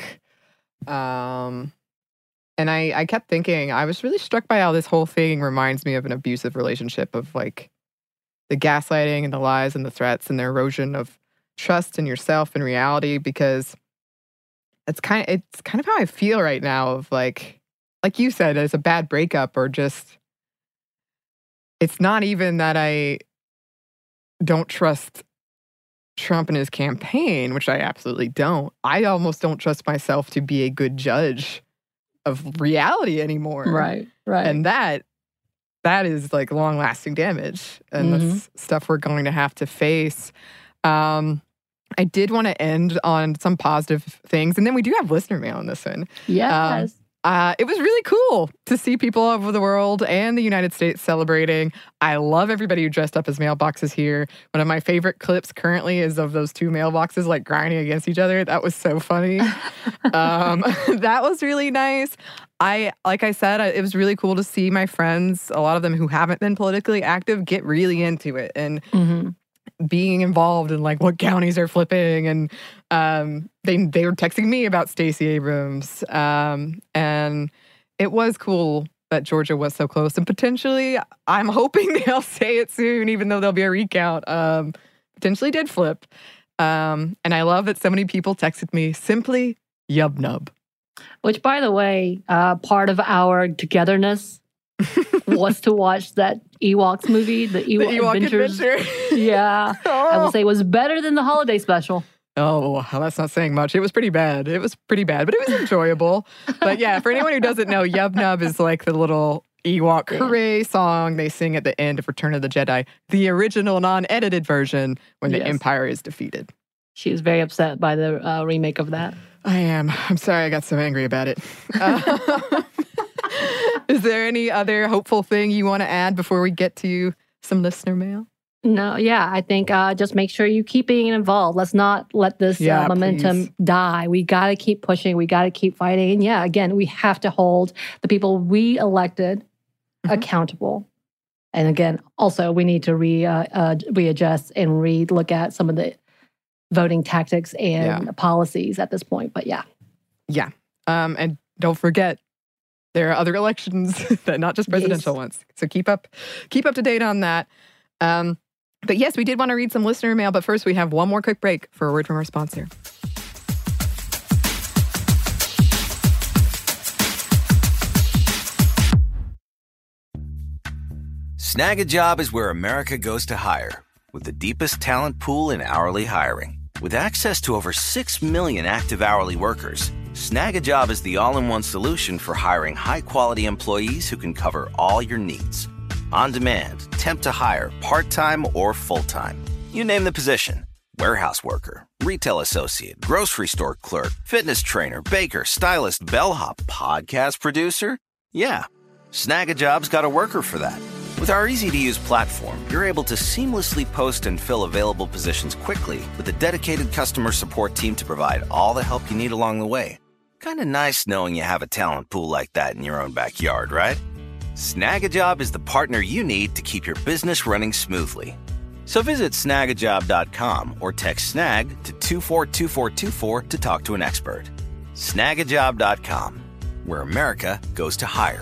And I kept thinking, I was really struck by how this whole thing reminds me of an abusive relationship of like the gaslighting and the lies and the threats and the erosion of trust in yourself and reality, because it's kind of how I feel right now of like you said, it's a bad breakup or just, it's not even that I don't trust Trump and his campaign, which I absolutely don't. I almost don't trust myself to be a good judge of reality anymore. Right. And that is like long-lasting damage, and that's stuff we're going to have to face. I did want to end on some positive things, and then we do have listener mail on this one. Yes. It was really cool to see people all over the world and the United States celebrating. I love everybody who dressed up as mailboxes here. One of my favorite clips currently is of those two mailboxes like grinding against each other. That was so funny. That was really nice. Like I said, it was really cool to see my friends, a lot of them who haven't been politically active, get really into it and being involved in like what counties are flipping, and they were texting me about Stacey Abrams, and it was cool that Georgia was so close, and potentially I'm hoping they'll say it soon, even though there'll be a recount. Potentially did flip, and I love that so many people texted me simply yub nub, which, by the way, part of our togetherness was to watch that Ewoks movie, the Ewok Adventure. Yeah. I will say it was better than the holiday special. Oh, well, that's not saying much. It was pretty bad, but it was enjoyable. But yeah, for anyone who doesn't know, Yub Nub is like the little Ewok hooray song they sing at the end of Return of the Jedi, the original non-edited version when the Empire is defeated. She is very upset by the remake of that. I am. I'm sorry I got so angry about it. Is there any other hopeful thing you want to add before we get to some listener mail? No, yeah. I think just make sure you keep being involved. Let's not let this momentum die. We got to keep pushing. We got to keep fighting. And yeah, again, we have to hold the people we elected accountable. And again, also, we need to readjust and look at some of the voting tactics and policies at this point. But yeah. Yeah. And don't forget, there are other elections, that not just presidential ones. So keep up to date on that. But yes, we did want to read some listener mail, but first we have one more quick break for a word from our sponsor. Snag a Job is where America goes to hire, with the deepest talent pool in hourly hiring. With access to over 6 million active hourly workers, Snag a Job is the all-in-one solution for hiring high-quality employees who can cover all your needs. On demand, temp to hire, part-time or full-time. You name the position. Warehouse worker, retail associate, grocery store clerk, fitness trainer, baker, stylist, bellhop, podcast producer. Yeah, Snag a Job's got a worker for that. With our easy-to-use platform, you're able to seamlessly post and fill available positions quickly with a dedicated customer support team to provide all the help you need along the way. Kind of nice knowing you have a talent pool like that in your own backyard, right? Snag a Job is the partner you need to keep your business running smoothly. So visit snagajob.com or text snag to 242424 to talk to an expert. Snagajob.com, where America goes to hire.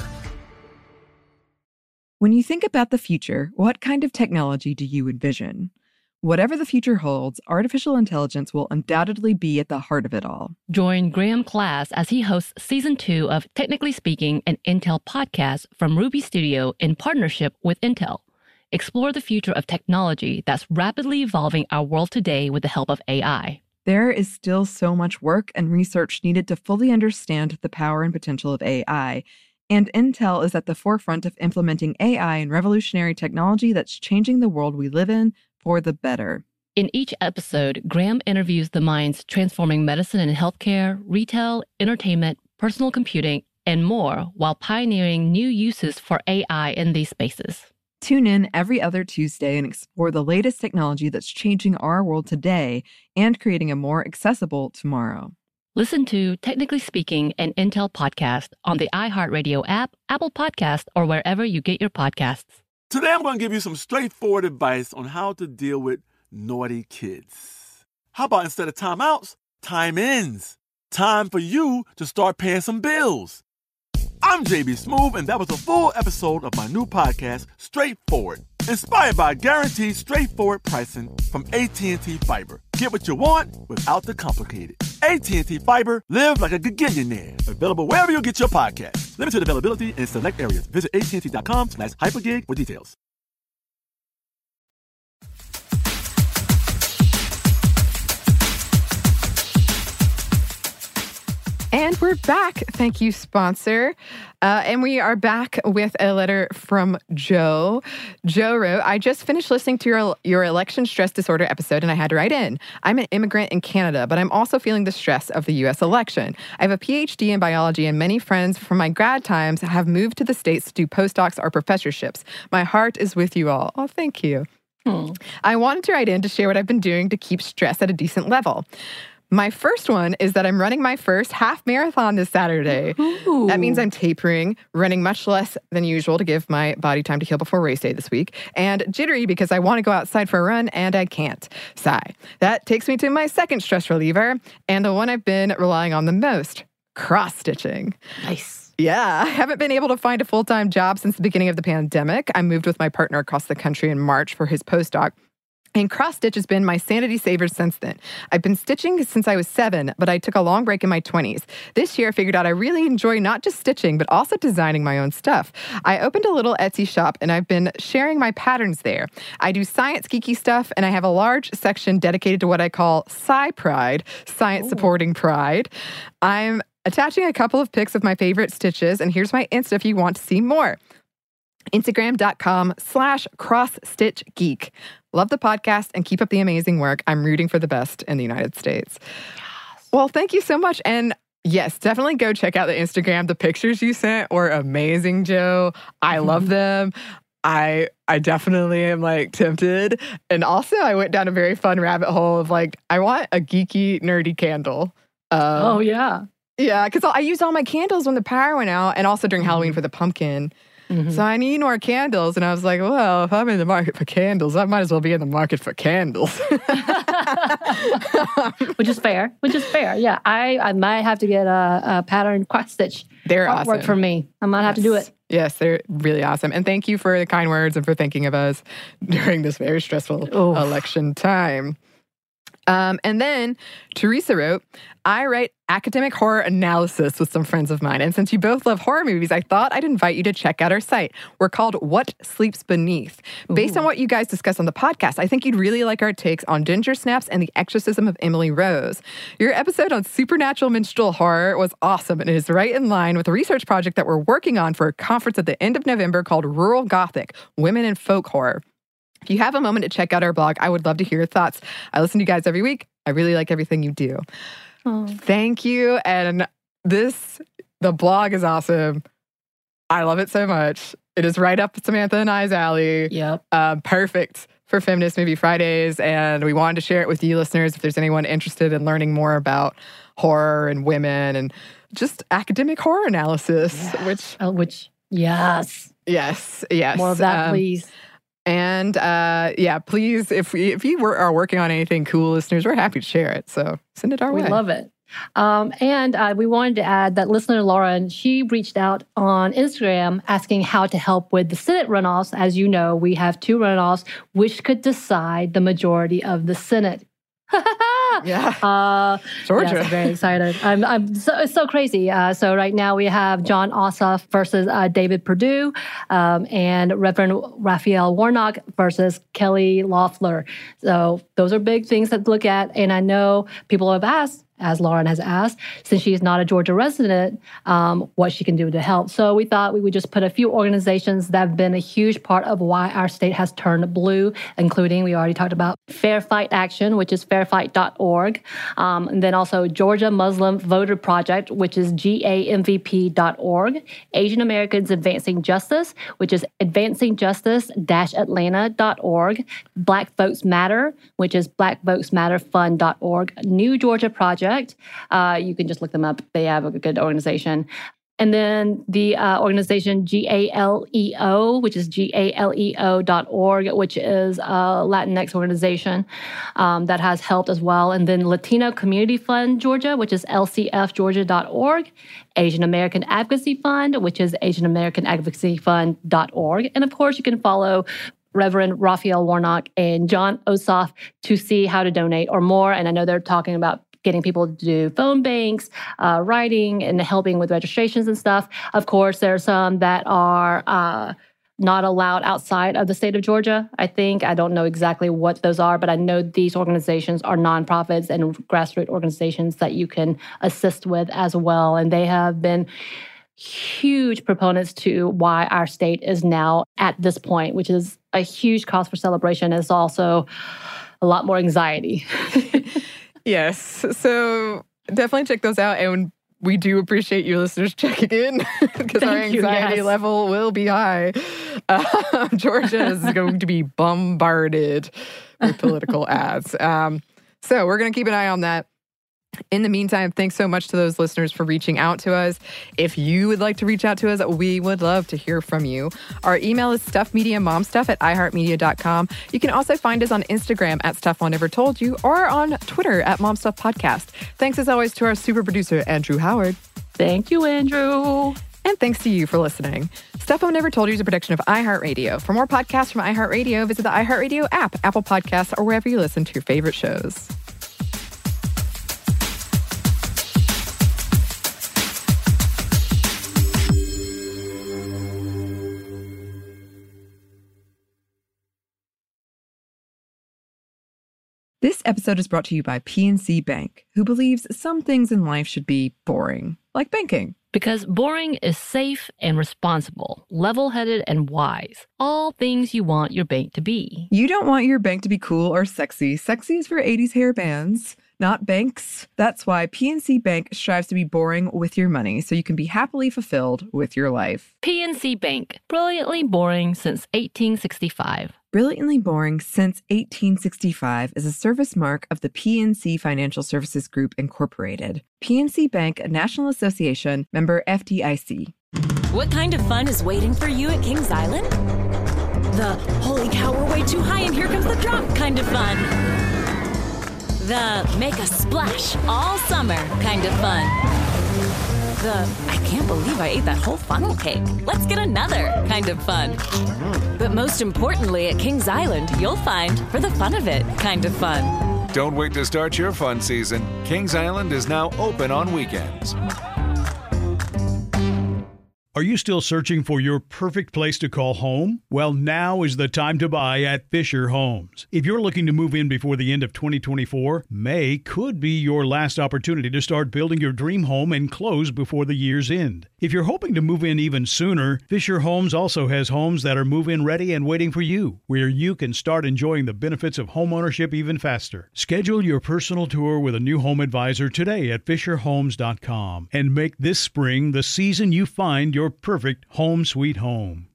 When you think about the future, what kind of technology do you envision? Whatever the future holds, artificial intelligence will undoubtedly be at the heart of it all. Join Graham Class as he hosts Season 2 of Technically Speaking, an Intel podcast from Ruby Studio in partnership with Intel. Explore the future of technology that's rapidly evolving our world today with the help of AI. There is still so much work and research needed to fully understand the power and potential of AI, and Intel is at the forefront of implementing AI and revolutionary technology that's changing the world we live in for the better. In each episode, Graham interviews the minds transforming medicine and healthcare, retail, entertainment, personal computing, and more while pioneering new uses for AI in these spaces. Tune in every other Tuesday and explore the latest technology that's changing our world today and creating a more accessible tomorrow. Listen to Technically Speaking, an Intel podcast on the iHeartRadio app, Apple Podcasts, or wherever you get your podcasts. Today I'm going to give you some straightforward advice on how to deal with naughty kids. How about instead of timeouts, time-ins? Time for you to start paying some bills. I'm JB Smoove, and that was a full episode of my new podcast, Straightforward, inspired by guaranteed straightforward pricing from AT&T Fiber. Get what you want without the complicated. AT&T Fiber, live like a gigillionaire. Available wherever you get your podcasts. Limited availability in select areas. Visit AT&T.com/hypergig for details. And we're back. Thank you, sponsor. And we are back with a letter from Joe. Joe wrote, I just finished listening to your election stress disorder episode, and I had to write in. I'm an immigrant in Canada, but I'm also feeling the stress of the U.S. election. I have a PhD in biology, and many friends from my grad times have moved to the States to do postdocs or professorships. My heart is with you all. Oh, thank you. I wanted to write in to share what I've been doing to keep stress at a decent level. My first one is that I'm running my first half marathon this Saturday. Ooh. That means I'm tapering, running much less than usual to give my body time to heal before race day this week, and jittery because I want to go outside for a run and I can't. Sigh. That takes me to my second stress reliever and the one I've been relying on the most, cross-stitching. Nice. Yeah, I haven't been able to find a full-time job since the beginning of the pandemic. I moved with my partner across the country in March for his postdoc. And cross-stitch has been my sanity saver since then. I've been stitching since I was 7, but I took a long break in my 20s. This year, I figured out I really enjoy not just stitching, but also designing my own stuff. I opened a little Etsy shop, and I've been sharing my patterns there. I do science geeky stuff, and I have a large section dedicated to what I call Sci Pride, science supporting pride. I'm attaching a couple of pics of my favorite stitches, and here's my Insta if you want to see more. Instagram.com/crossstitchgeek. Love the podcast and keep up the amazing work. I'm rooting for the best in the United States. Yes. Well, thank you so much. And yes, definitely go check out the Instagram. The pictures you sent were amazing, Joe. I love them. I definitely am like tempted. And also I went down a very fun rabbit hole of like, I want a geeky, nerdy candle. Oh, yeah. Yeah, because I used all my candles when the power went out and also during Halloween for the pumpkin. So I need more candles. And I was like, well, if I'm in the market for candles, I might as well be in the market for candles. Which is fair. Yeah, I might have to get a pattern cross-stitch. They're awesome. Work for me. I might have to do it. Yes, they're really awesome. And thank you for the kind words and for thinking of us during this very stressful election time. And then Teresa wrote, I write academic horror analysis with some friends of mine. And since you both love horror movies, I thought I'd invite you to check out our site. We're called What Sleeps Beneath. Based on what you guys discussed on the podcast, I think you'd really like our takes on Ginger Snaps and the Exorcism of Emily Rose. Your episode on supernatural minstrel horror was awesome and is right in line with a research project that we're working on for a conference at the end of November called Rural Gothic, Women in Folk Horror. If you have a moment to check out our blog, I would love to hear your thoughts. I listen to you guys every week. I really like everything you do. Thank you. And the blog is awesome. I love it so much. It is right up Samantha and I's alley. Yep. Perfect for Feminist Movie Fridays. And we wanted to share it with you listeners if there's anyone interested in learning more about horror and women and just academic horror analysis, yes. Yes. Yes. More of that, please. And please, if you are working on anything cool, listeners, we're happy to share it. So send it our way. We love it. And we wanted to add that listener Lauren, she reached out on Instagram asking how to help with the Senate runoffs. As you know, we have 2 runoffs, which could decide the majority of the Senate. Yeah. Georgia. Yes, I'm very excited. It's so crazy. So right now we have Jon Ossoff versus David Perdue, and Reverend Raphael Warnock versus Kelly Loeffler. So those are big things to look at. And I know people have asked, as Lauren has asked, since she is not a Georgia resident, what she can do to help. So we thought we would just put a few organizations that have been a huge part of why our state has turned blue, including, we already talked about Fair Fight Action, which is fairfight.org. And then also Georgia Muslim Voter Project, which is GAMVP.org. Asian Americans Advancing Justice, which is advancingjustice-atlanta.org. Black Votes Matter, which is blackvotesmatterfund.org. New Georgia Project. You can just look them up. They have a good organization. And then the organization GALEO, which is GALEO.org, which is a Latinx organization that has helped as well. And then Latino Community Fund Georgia, which is LCFgeorgia.org. Asian American Advocacy Fund, which is AsianAmericanAdvocacyFund.org. And of course, you can follow Reverend Raphael Warnock and Jon Ossoff to see how to donate or more. And I know they're talking about getting people to do phone banks, writing, and helping with registrations and stuff. Of course, there are some that are not allowed outside of the state of Georgia, I think. I don't know exactly what those are, but I know these organizations are nonprofits and grassroots organizations that you can assist with as well. And they have been huge proponents to why our state is now at this point, which is a huge cause for celebration. It's also a lot more anxiety. Yes. So definitely check those out. And we do appreciate you listeners checking in because our anxiety level will be high. Georgia is going to be bombarded with political ads. So we're going to keep an eye on that. In the meantime, thanks so much to those listeners for reaching out to us. If you would like to reach out to us, we would love to hear from you. Our email is stuffmediamomstuff@iheartmedia.com. You can also find us on Instagram @StuffMomNeverToldYou or on Twitter @MomStuffPodcast. Thanks as always to our super producer, Andrew Howard. Thank you, Andrew. And thanks to you for listening. Stuff Mom Never Told You is a production of iHeartRadio. For more podcasts from iHeartRadio, visit the iHeartRadio app, Apple Podcasts, or wherever you listen to your favorite shows. This episode is brought to you by PNC Bank, who believes some things in life should be boring, like banking. Because boring is safe and responsible, level-headed and wise. All things you want your bank to be. You don't want your bank to be cool or sexy. Sexy is for 80s hair bands, not banks. That's why PNC Bank strives to be boring with your money so you can be happily fulfilled with your life. PNC Bank, brilliantly boring since 1865. Brilliantly Boring Since 1865 is a service mark of the PNC Financial Services Group, Incorporated. PNC Bank, a National Association, member FDIC. What kind of fun is waiting for you at Kings Island? The holy cow, we're way too high and here comes the drop kind of fun. The make a splash all summer kind of fun. The I can't believe I ate that whole funnel cake. Let's get another kind of fun. But most importantly, at Kings Island, you'll find for the fun of it kind of fun. Don't wait to start your fun season. Kings Island is now open on weekends. Are you still searching for your perfect place to call home? Well, now is the time to buy at Fisher Homes. If you're looking to move in before the end of 2024, May could be your last opportunity to start building your dream home and close before the year's end. If you're hoping to move in even sooner, Fisher Homes also has homes that are move-in ready and waiting for you, where you can start enjoying the benefits of homeownership even faster. Schedule your personal tour with a new home advisor today at FisherHomes.com and make this spring the season you find your perfect home sweet home.